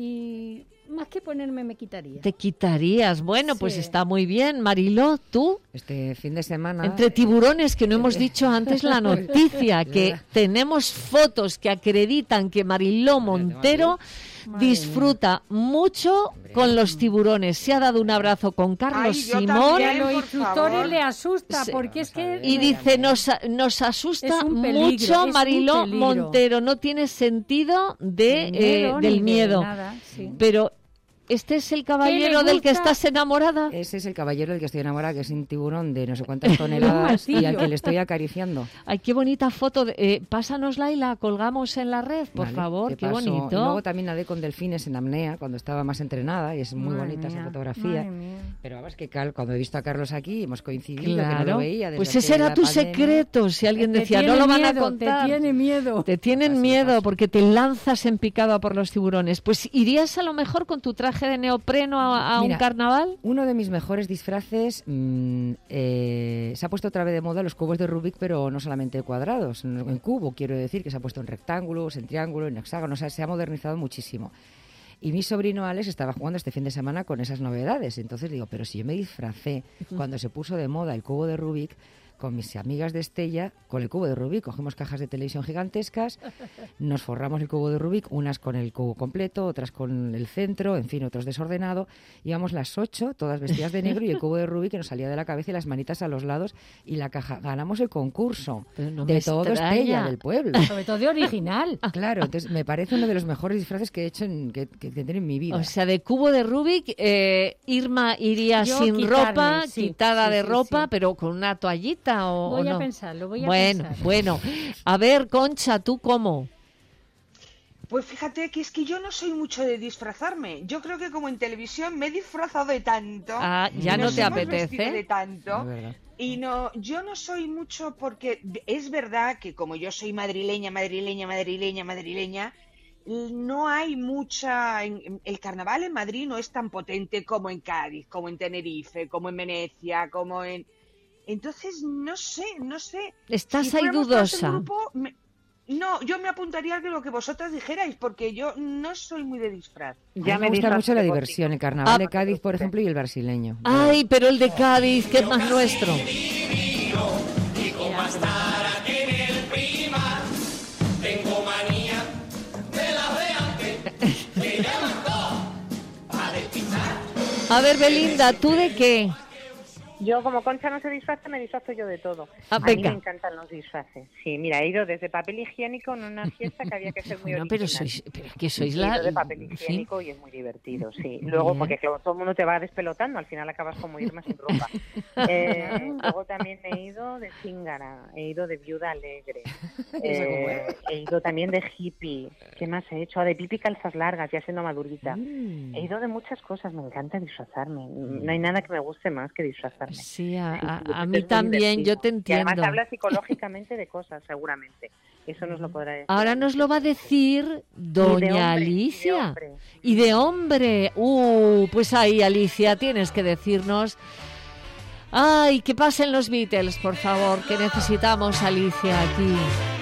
Y más que ponerme, me quitaría. te quitarías. Bueno, pues Sí. está muy bien. Mariló, tú, Este fin de semana... entre tiburones, que no hemos dicho antes la noticia, que tenemos fotos que acreditan que Mariló Montero Madre disfruta mucho con los tiburones. Se ha dado un abrazo con Carlos Ay, yo Simón Y a también. los por instructores favor. le asusta, Sí. porque es que... y dice, nos, nos asusta Es un peligro, mucho es un Mariló peligro. Montero, no tiene sentido de, Del eh, miedo, ni del de miedo. nada, sí. Pero, ¿este es el caballero del que gusta? estás enamorada? Ese es el caballero del que estoy enamorada, que es un tiburón de no sé cuántas toneladas y al martillo. que le estoy acariciando. Ay, qué bonita foto. de- eh, pásanosla y la colgamos en la red, por Vale, favor, te qué paso. Y bonito. luego también nadé con delfines en apnea cuando estaba más entrenada y es muy Madre bonita esa mía, fotografía. madre mía. Pero vamos que Cal, cuando he visto a Carlos aquí hemos coincidido, que no Claro, lo veía desde pues antes ese de era la tu pandemia. secreto. Si alguien Te decía, no tiene lo van miedo, a contar. Te tiene miedo. Te tienen Paso, miedo paso. porque te lanzas en picado a por los tiburones. Pues irías a lo mejor con tu traje de neopreno a, a un Mira, carnaval. Uno de mis mejores disfraces, mm, eh, se ha puesto otra vez de moda los cubos de Rubik, pero no solamente cuadrados, no- en cubo, quiero decir, que se ha puesto en rectángulos, en triángulo, en hexágono, o sea, se ha modernizado muchísimo. Y mi sobrino Alex estaba jugando este fin de semana con esas novedades. Entonces digo, pero si yo me disfracé cuando se puso de moda el cubo de Rubik, con mis amigas de Estella, con el cubo de Rubik, cogemos cajas de televisión gigantescas, nos forramos el cubo de Rubik, unas con el cubo completo, otras con el centro, en fin, otros desordenado. Íbamos las ocho, todas vestidas de negro, y el cubo de Rubik que nos salía de la cabeza y las manitas a los lados, y la caja. Ganamos el concurso Pero no de me todo extraña. Estella, del pueblo. Sobre todo de original. Claro, entonces me parece uno de los mejores disfraces que he hecho en, que, que, que tendré en mi vida. O sea, de cubo de Rubik, eh, Irma iría Yo sin quitarme, ropa, sí, quitada sí, de sí, ropa, sí. pero con una toallita o, Voy o a no. pensarlo, voy a bueno, pensar. bueno. A ver, Concha, ¿tú cómo? Pues fíjate que es que yo no soy mucho de disfrazarme. Yo creo que como en televisión me he disfrazado de tanto. Ah, ya no nos te hemos apetece. vestido de tanto. Es verdad. Y no, yo no soy mucho porque es verdad que como yo soy madrileña, madrileña, madrileña, madrileña, no hay mucha... en- el carnaval en Madrid no es tan potente como en Cádiz, como en Tenerife, como en Venecia, como en... Entonces, no sé, no sé. Estás Si ahí fuéramos todos en dudosa. grupo, me- No, yo me apuntaría a lo que vosotras dijerais, porque yo no soy muy de disfraz. Ya me, me gusta mucho la diversión, el carnaval ah, de Cádiz, por ejemplo, y el brasileño. Ay, pero el de Cádiz, que es más nuestro. A ver, Belinda, ¿tú de qué? Yo, como Concha no se disfraza, me disfrazo yo de todo. Ah, a mí me encantan los disfraces. Sí, mira, he ido desde papel higiénico en una fiesta que había que ser muy no, original. Pero sois, pero que sois he la... ido de papel higiénico ¿sí? Y es muy divertido, sí. Luego, Bien. porque claro, todo el mundo te va despelotando, al final acabas como irme sin ropa. eh, luego también he ido de cíngara, he ido de viuda alegre, eh, he ido también de hippie. ¿Qué más he hecho? Ah, de pipi calzas largas, ya siendo madurita. Mm. He ido de muchas cosas, me encanta disfrazarme. No hay nada que me guste más que disfrazarme. Sí, a, a, a mí también, yo te entiendo. Y además habla psicológicamente de cosas, seguramente. Eso nos lo podrá decir. Ahora nos lo va a decir doña hombre, Alicia. Y de, y de hombre. Uh, pues ahí, Alicia, tienes que decirnos... Ay, que pasen los Beatles, por favor, que necesitamos a Alicia aquí.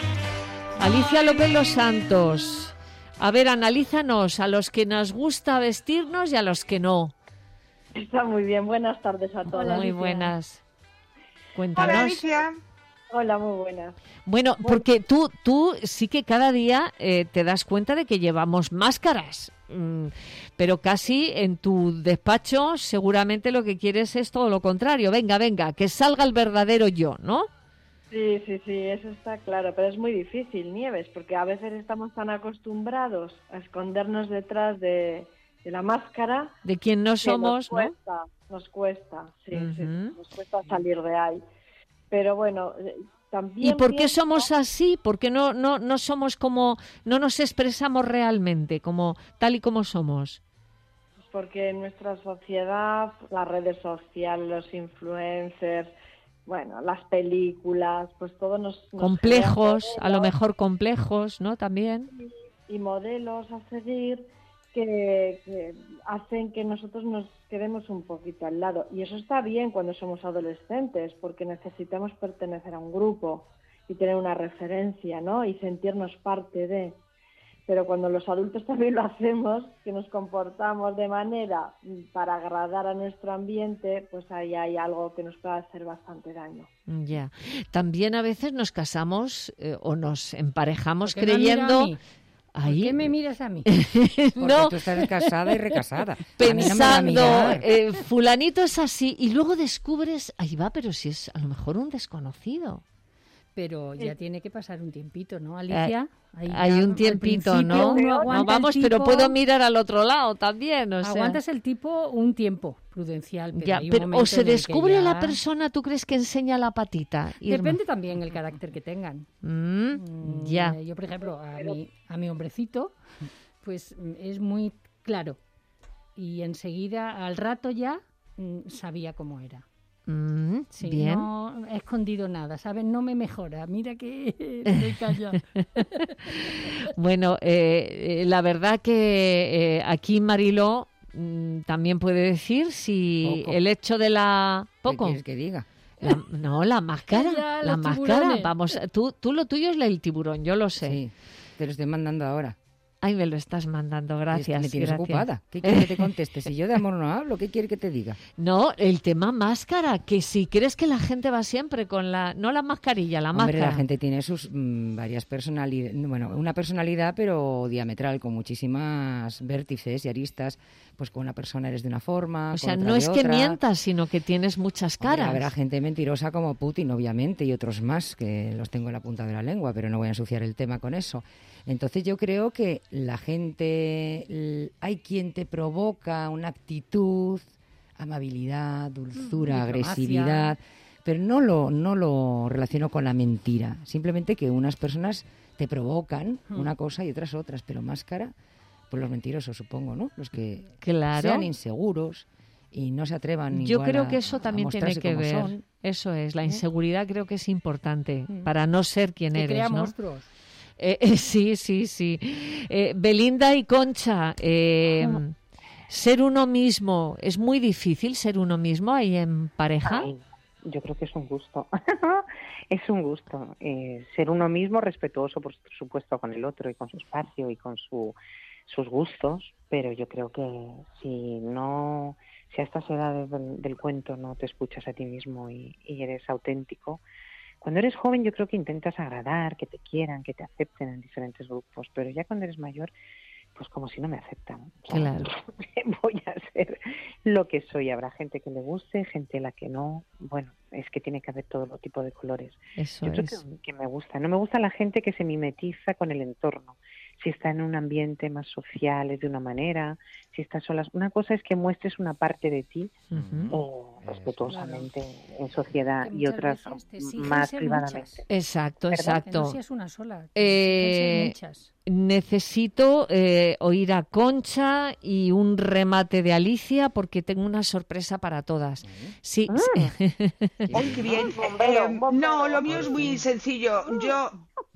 Alicia López Los Santos. A ver, analízanos a los que nos gusta vestirnos y a los que no. Está muy bien. Buenas tardes a todas. Hola, muy buenas. Cuéntanos. Hola, Alicia. Hola, muy buenas. Bueno, bueno, porque tú, tú sí que cada día eh, te das cuenta de que llevamos máscaras, mm, pero casi en tu despacho seguramente lo que quieres es todo lo contrario. Venga, venga, que salga el verdadero yo, ¿no? Sí, sí, sí, eso está claro, pero es muy difícil, Nieves, porque a veces estamos tan acostumbrados a escondernos detrás de... de la máscara de quien no somos, nos cuesta, ¿no? Nos cuesta, sí, uh-huh. sí, nos cuesta salir de ahí. Pero bueno, también... ¿Y por qué pienso... somos así? ¿Por qué no, no, no somos como, no nos expresamos realmente, como tal y como somos? Porque en nuestra sociedad, las redes sociales, los influencers, bueno, las películas, pues todo nos... nos complejos, a lo mejor complejos, ¿no? También. Y, y modelos a seguir... Que, que hacen que nosotros nos quedemos un poquito al lado. Y eso está bien cuando somos adolescentes, porque necesitamos pertenecer a un grupo y tener una referencia, ¿no? Y sentirnos parte de. Pero cuando los adultos también lo hacemos, que nos comportamos de manera para agradar a nuestro ambiente, pues ahí hay algo que nos puede hacer bastante daño. Ya. También a veces nos casamos eh, o nos emparejamos creyendo... Ahí. ¿Por qué me miras a mí? Porque no. tú estás casada y recasada. Pensando, no eh, fulanito es así, y luego descubres, ahí va, pero si es a lo mejor un desconocido. Pero ya tiene que pasar un tiempito, ¿no, Alicia? Ahí Hay un tiempito, ¿no? No vamos, tipo, pero puedo mirar al otro lado también, o sea. Aguantas el tipo un tiempo prudencial, pero, ya, hay un pero o se descubre ya... la persona, ¿tú crees que enseña la patita? Irma? Depende también el carácter que tengan. Mm, mm, ya. Yo, por ejemplo, a mi, a mi hombrecito, pues es muy claro. Y enseguida, al rato ya, sabía cómo era. Mm, sí, bien. No he escondido nada, ¿sabes? No me mejora. Mira que estoy callada. Bueno, eh, la verdad que eh, aquí Mariló mm, también puede decir si Poco. El hecho de la... ¿Poco? ¿Qué quieres que diga? La, no, la máscara. Ya, la los máscara. tiburones. Vamos, tú, tú lo tuyo es el tiburón, yo lo sé. Sí, te lo estoy mandando ahora. Ay, me lo estás mandando, gracias. Me tienes gracias. ocupada. ¿Qué quieres que te conteste? Si yo de amor no hablo, ¿qué quiere que te diga? No, el tema máscara, que si crees que la gente va siempre con la... No la mascarilla, la Hombre, máscara. la gente tiene sus mmm, varias personalidades, bueno, una personalidad pero diametral, con muchísimas vértices y aristas, pues con una persona eres de una forma, O sea, con otra no de es que otra. mientas, sino que tienes muchas caras. Hombre, habrá gente mentirosa como Putin, obviamente, y otros más, que los tengo en la punta de la lengua, pero no voy a ensuciar el tema con eso. Entonces yo creo que la gente, hay quien te provoca una actitud, amabilidad, dulzura, Mm, agresividad, pero no lo, no lo relaciono con la mentira. Simplemente que unas personas te provocan Mm. una cosa y otras otras, pero máscara, pues los mentirosos, supongo, ¿no? Los que Claro. sean inseguros y no se atrevan Yo igual creo a- que eso también a tiene mostrarse que como ver. son. Eso es, la ¿Eh? inseguridad creo que es importante Mm. para no ser quien Que eres, crea ¿no? monstruos. Eh, eh, sí, sí, sí. Eh, Belinda y Concha, eh, ser uno mismo, ¿es muy difícil ser uno mismo ahí en pareja? Ay, yo creo que es un gusto. Es un gusto. Eh, ser uno mismo, respetuoso, por supuesto, con el otro y con su espacio y con su, sus gustos, pero yo creo que si no, si a estas edades del, del cuento no te escuchas a ti mismo y, y eres auténtico, cuando eres joven yo creo que intentas agradar, que te quieran, que te acepten en diferentes grupos, pero ya cuando eres mayor, pues como si no me aceptan. O sea, Claro. voy a ser lo que soy. Habrá gente que le guste, gente a la que no. Bueno, es que tiene que haber todo tipo de colores. Eso Yo creo es. que, que me gusta. No me gusta la gente que se mimetiza con el entorno. Si está en un ambiente más social es de una manera, si estás sola. Una cosa es que muestres una parte de ti Ujú. eh, respetuosamente en sociedad Que y muchas otras veces te exigen más ser privadamente. muchas. Exacto, ¿Verdad? Que exacto. no seas una sola. que exigen ser Eh, muchas. necesito eh, oír a Concha y un remate de Alicia porque tengo una sorpresa para todas. Sí. sí. ¡Ay, qué bien! Eh, no, lo mío es muy sencillo. Yo,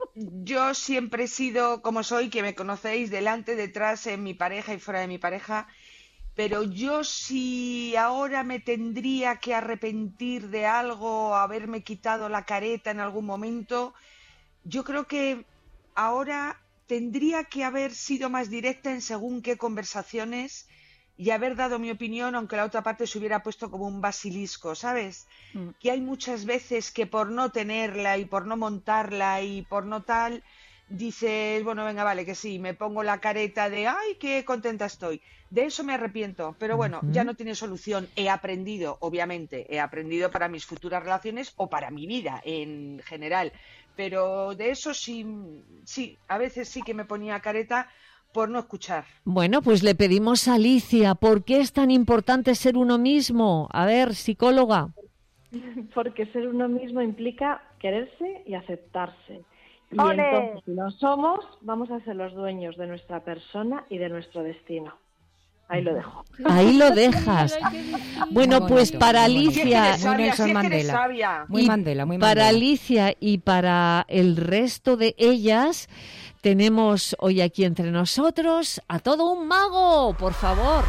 yo siempre he sido como soy, que me conocéis, delante, detrás, en mi pareja y fuera de mi pareja. Pero yo si ahora me tendría que arrepentir de algo, haberme quitado la careta en algún momento, yo creo que ahora tendría que haber sido más directa en según qué conversaciones y haber dado mi opinión, aunque la otra parte se hubiera puesto como un basilisco, ¿sabes? Mm. Que hay muchas veces que por no tenerla y por no montarla y por no tal, dices, bueno, venga, vale, que sí, me pongo la careta de, ay, qué contenta estoy. De eso me arrepiento, pero bueno, Ujú. ya no tiene solución. He aprendido, obviamente, he aprendido para mis futuras relaciones o para mi vida en general. Pero de eso sí, sí, a veces sí que me ponía careta por no escuchar. Bueno, pues le pedimos a Alicia, ¿por qué es tan importante ser uno mismo? A ver, psicóloga. Porque ser uno mismo implica quererse y aceptarse. Y ¡Ole! entonces, si lo somos, vamos a ser los dueños de nuestra persona y de nuestro destino. Ahí lo dejo. Ahí lo dejas. Bueno, Muy pues bonito, para muy bonito. Si es que eres Alicia, Muy sabia, Nelson si es que eres Mandela. sabia. Muy y Mandela, muy para Mandela. Alicia y para el resto de ellas, tenemos hoy aquí entre nosotros a todo un mago, por favor.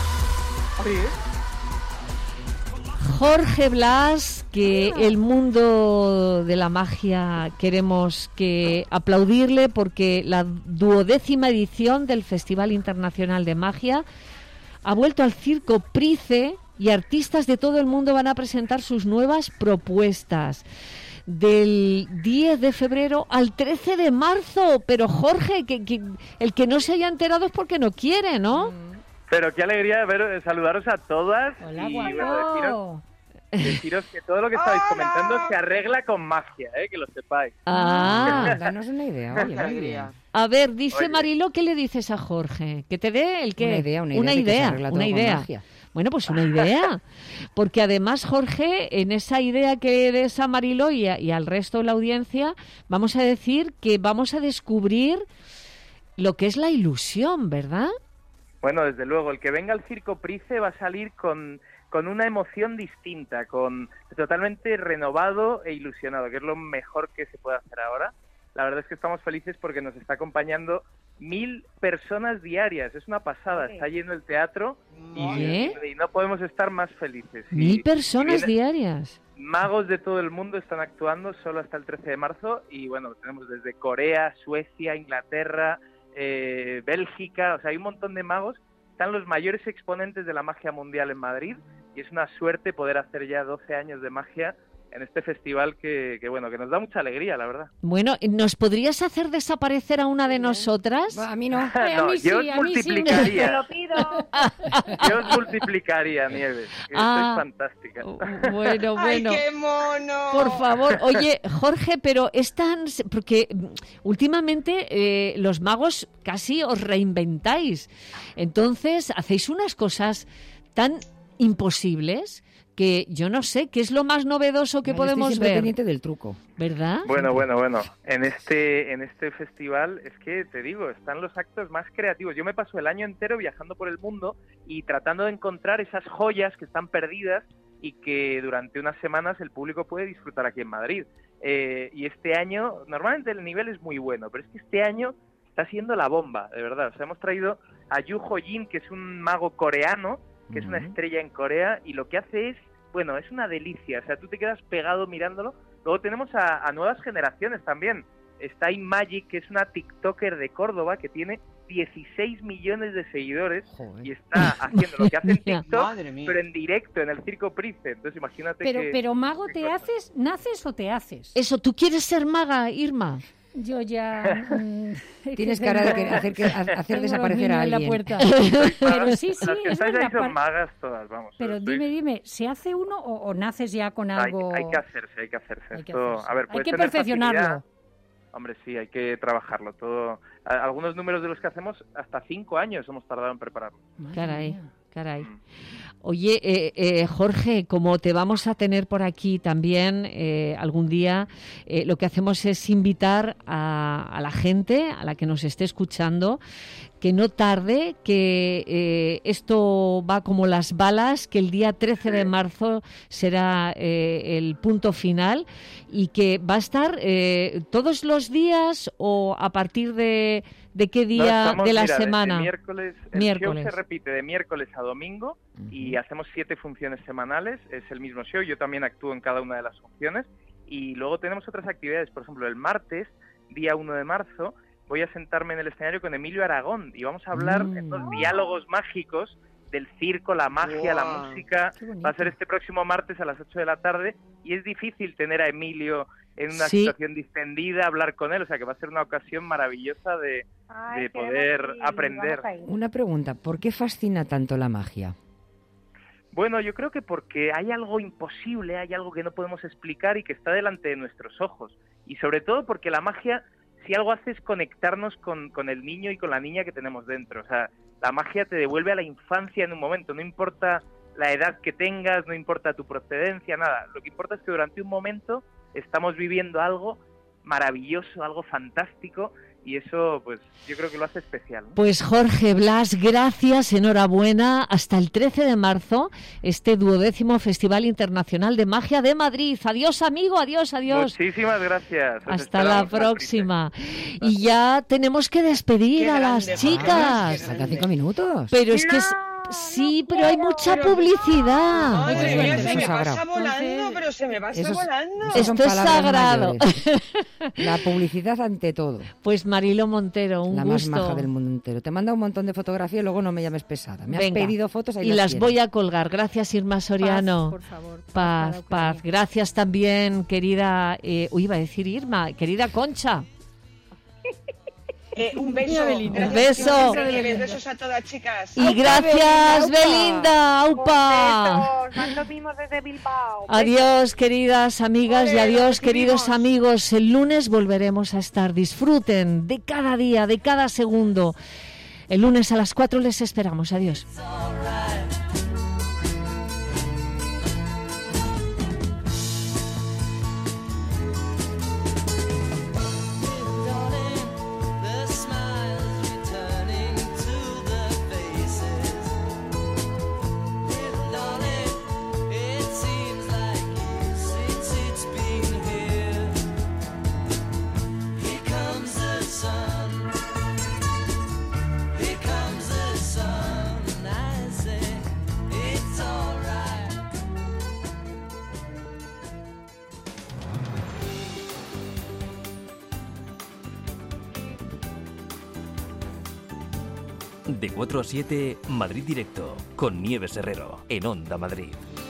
Jorge Blas, que el mundo de la magia queremos que aplaudirle porque la duodécima edición del Festival Internacional de Magia ha vuelto al Circo Price y artistas de todo el mundo van a presentar sus nuevas propuestas. Del diez de febrero al trece de marzo. Pero Jorge, que, que el que no se haya enterado es porque no quiere, ¿no? Pero qué alegría ver, saludaros a todas. Hola, y guapo. bueno, deciros, deciros que todo lo que estáis comentando se arregla con magia, ¿eh? Que lo sepáis. Ah, Danos una idea, oye, muy bien. a ver, dice Oye. Marilo, ¿qué le dices a Jorge? Que te dé el qué. Una idea, una idea Una de que se idea, arregla todo una con idea. magia. Bueno, pues una idea. Porque además, Jorge, en esa idea que des a Marilo y, a- y al resto de la audiencia, vamos a decir que vamos a descubrir lo que es la ilusión, ¿verdad? Bueno, desde luego, el que venga al Circo Price va a salir con, con una emoción distinta, con totalmente renovado e ilusionado, que es lo mejor que se puede hacer ahora. La verdad es que estamos felices porque nos está acompañando mil personas diarias. Es una pasada, está lleno el teatro y, ¿Qué? y no podemos estar más felices. Y- Mil y personas viene- diarias. Magos de todo el mundo están actuando solo hasta el trece de marzo y bueno, tenemos desde Corea, Suecia, Inglaterra, eh, Bélgica, o sea, hay un montón de magos. Están los mayores exponentes de la magia mundial en Madrid y es una suerte poder hacer ya doce años de magia en este festival que, que bueno, que nos da mucha alegría, la verdad. Bueno, ¿nos podrías hacer desaparecer a una de nosotras? A mí no. No, yo os multiplicaría. Te lo pido. Yo os multiplicaría, Nieves. que Ah. Sois fantástica. Bueno, ¡Ay, bueno. qué mono! Por favor, oye, Jorge, pero es tan... Porque mm, últimamente eh, los magos casi os reinventáis. Entonces, hacéis unas cosas tan imposibles que yo no sé qué es lo más novedoso que Yo podemos estoy siempre ver, pendiente del truco. ¿verdad? Bueno, bueno, bueno. En este, en este festival es que te digo, están los actos más creativos. Yo me paso el año entero viajando por el mundo y tratando de encontrar esas joyas que están perdidas y que durante unas semanas el público puede disfrutar aquí en Madrid. Eh, y este año, normalmente el nivel es muy bueno, pero es que este año está siendo la bomba, de verdad. O sea, hemos traído a Yu Ho Jin, que es un mago coreano, que es una Ujú. estrella en Corea, y lo que hace es bueno, es una delicia, o sea, tú te quedas pegado mirándolo. Luego tenemos a, a nuevas generaciones también. Está Magic, que es una TikToker de Córdoba que tiene dieciséis millones de seguidores. Joder. Y está haciendo lo que hace en TikTok, pero en directo, en el Circo Price. Entonces imagínate pero, que... Pero mago, ¿te cosas. haces, naces o te haces? Eso, ¿tú quieres ser maga, Irma? Yo ya... Mmm, Tienes cara de que hacer, que, hacer desaparecer a alguien. En la puerta. Pero sí, sí, las que estáis ahí son magas todas, vamos. Pero estoy... dime, dime, ¿se hace uno o, o naces ya con algo...? Hay, hay que hacerse, hay que hacerse. Hay que, Esto, hacerse. A ver, hay que perfeccionarlo. Facilidad. Hombre, sí, hay que trabajarlo todo. Algunos números de los que hacemos, hasta cinco años hemos tardado en prepararlo. Caray, caray. Oye, eh, eh, Jorge, como te vamos a tener por aquí también eh, algún día, eh, lo que hacemos es invitar a, a la gente, a la que nos esté escuchando, que no tarde, que eh, esto va como las balas, que el día trece de marzo será eh, el punto final y que va a estar eh, todos los días o a partir de, de qué día no, estamos, de la mira, semana. De miércoles, el miércoles. show se repite de miércoles a domingo uh-huh. y hacemos siete funciones semanales, es el mismo show, yo también actúo en cada una de las funciones y luego tenemos otras actividades, por ejemplo el martes, día uno de marzo, voy a sentarme en el escenario con Emilio Aragón y vamos a hablar mm. en los diálogos mágicos del circo, la magia, wow. la música. Va a ser este próximo martes a las ocho de la tarde y es difícil tener a Emilio en una sí. situación distendida, hablar con él, o sea que va a ser una ocasión maravillosa de, Ay, de poder bonito. aprender. Una pregunta, ¿por qué fascina tanto la magia? Bueno, yo creo que porque hay algo imposible, hay algo que no podemos explicar y que está delante de nuestros ojos. Y sobre todo porque la magia, si algo hace es conectarnos con, con el niño y con la niña que tenemos dentro. O sea, la magia te devuelve a la infancia en un momento, no importa la edad que tengas, no importa tu procedencia, nada. Lo que importa es que durante un momento estamos viviendo algo maravilloso, algo fantástico, y eso, pues, yo creo que lo hace especial, ¿no? Pues Jorge Blas, gracias, enhorabuena. Hasta el trece de marzo, este duodécimo Festival Internacional de Magia de Madrid. Adiós, amigo, adiós, adiós. Muchísimas gracias. Os Hasta la próxima. Y ya tenemos que despedir Qué a las grande, chicas. Faltan cinco minutos. Pero es que... Es... Sí, pero hay mucha publicidad. Madre mía, se me sagrado. pasa volando, pero se me pasa Esos- volando. esos son Esto es palabras sagrado. mayores. La publicidad ante todo. Pues Marilo Montero, un La más gusto. maja del mundo entero. Te manda un montón de fotografías y luego no me llames pesada. Me has Venga. pedido fotos ahí Y las quiero. voy a colgar. Gracias, Irma Soriano. Paz, por favor. Paz, para Ucrania. paz. Gracias también, querida... Eh, uy, iba a decir Irma. Querida Concha. Eh, un beso. Belinda. Un beso. Gracias, besos a todas, chicas. Y gracias, Belinda. Aupa. Besos, mando mimos desde Bilbao. Adiós, queridas amigas, y Ole, adiós, nos queridos recibimos. amigos. El lunes volveremos a estar. Disfruten de cada día, de cada segundo. El lunes a las cuatro les esperamos. Adiós. The smiles returning to the faces. Little darling, it seems like years since it's been here. Here comes the sun. Here comes the sun. And I say it's alright. De cuatro a siete, Madrid Directo, con Nieves Herrero, en Onda Madrid.